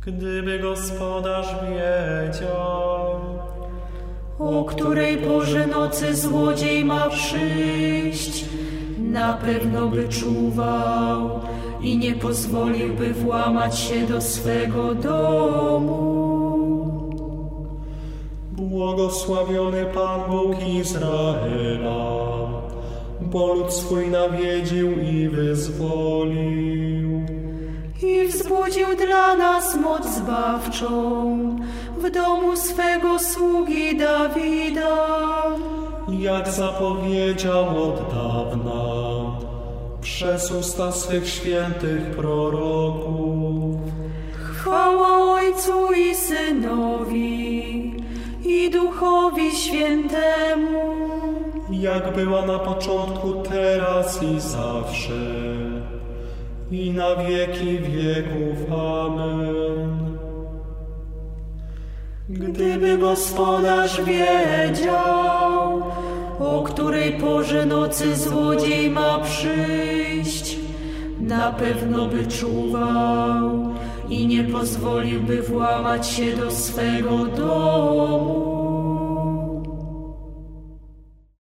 Gdyby gospodarz wiedział, o której porze nocy złodziej ma przyjść, na pewno by czuwał i nie pozwoliłby włamać się do swego domu. Błogosławiony Pan Bóg Izraela, bo lud swój nawiedził i wyzwolił. I wzbudził dla nas moc zbawczą w domu swego sługi Dawida. Jak zapowiedział od dawna przez usta swych świętych proroków. Chwała Ojcu i Synowi i Duchowi Świętemu, Jak była na początku, teraz i zawsze, i na wieki wieków. Amen. Gdyby gospodarz wiedział, o której porze nocy złodziej ma przyjść, na pewno by czuwał i nie pozwoliłby włamać się do swego domu.